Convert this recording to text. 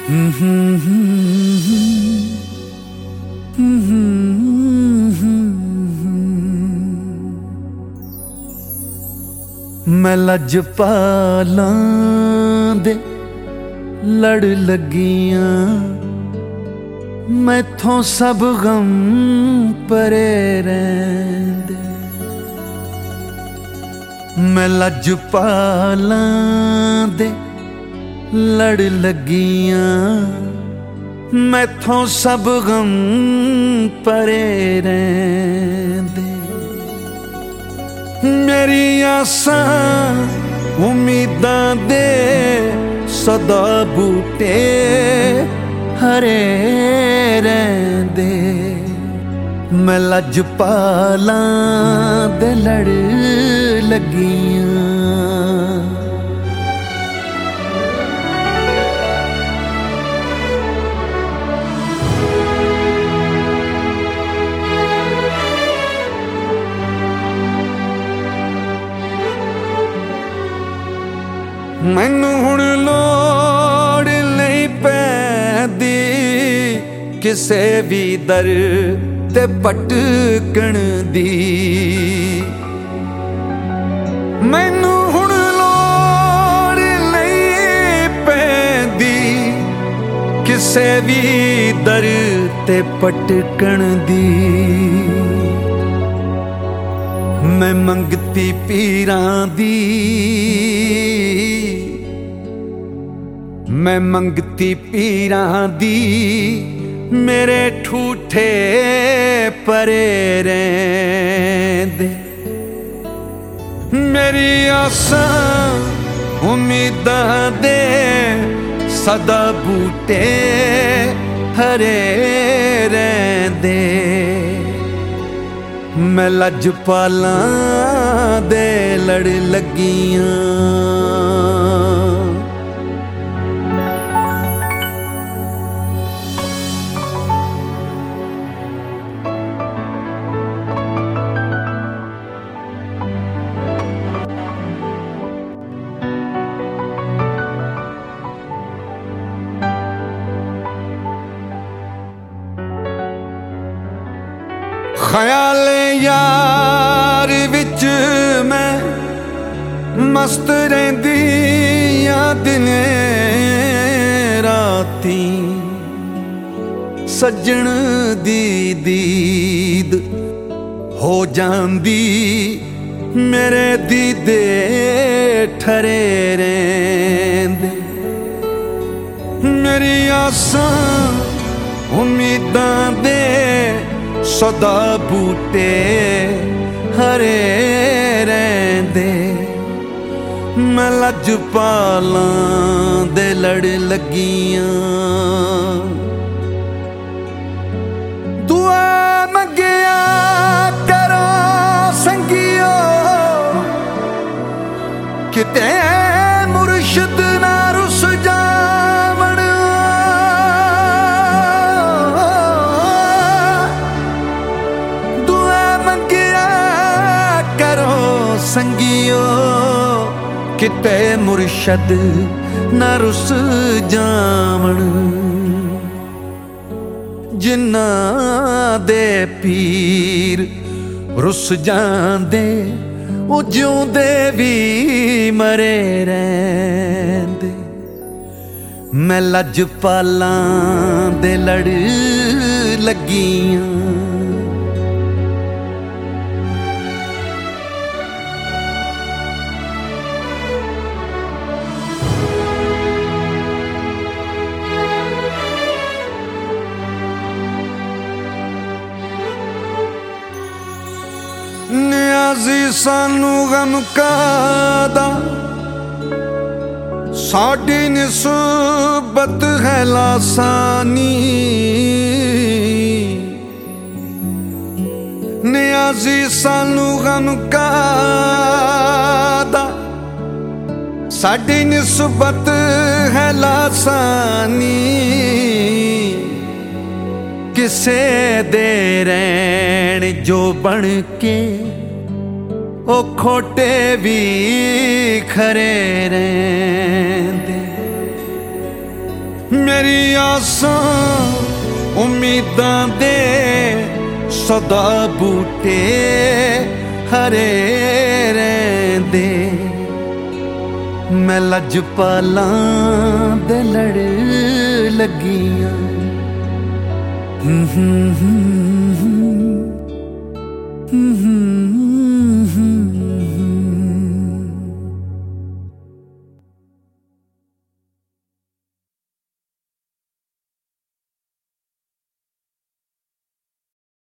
मैं लजपालां दे लड़ लगियां, मैथों सब गम परे रहिंदे। मैं लजपालां दे लड़ लगियां, मैथों सब गम परे रहिंदे। मेरी आसां उम्मीदां दे सदा बूटे हरे रहिंदे। मैं लजपालां दे लड़ लगियां। मैनू हुण लोड़ नहीं पैंदी किसे भी दर ते भटकण दी। मैनू हुण लोड़ नहीं पैंदी किसे भी दर ते भटकण दी। मैं मंगती पीरां दी, मैं मंगती पीरां दी, मेरे ठूठे परे रहिंदे। मेरी आसां उम्मीदां दे सदा बूटे हरे रहिंदे। मैं लजपालां दे लड़ लगियां। ख्याल यार विच मैं मस्त रहिंदियां दिने राती। सज्जण दी दीद हो जांदी, मेरे दीदे ठरे रहिंदे। मेरी आसां उम्मीदां दे सदा बूटे हरे रहिंदे। मैं लजपालां दे लड़ लगियां। दुआ मंगिया करो संगियो, किते मुर्शिद ना रुस जावण। संगियो किते मुर्शद न रुस जावण। जिन्ना दे पीर रुस जांदे, ओ जिउंदे भी मरे रहिंदे। मैं लजपालां दे लड़ लगियां। नियाज़ी सानू गम कादा, साडी निस्बत है लासानी। नियाज़ी सानू गम कादा, साडी निस्बत है लासानी। किसे दे रैण जो बन के ओ खोटे भी खरे रहिंदे। मेरी आसां उम्मीदां दे सदा बूटे हरे रहिंदे। मैं लजपालां दे लड़ लगियां। Mm-hmm.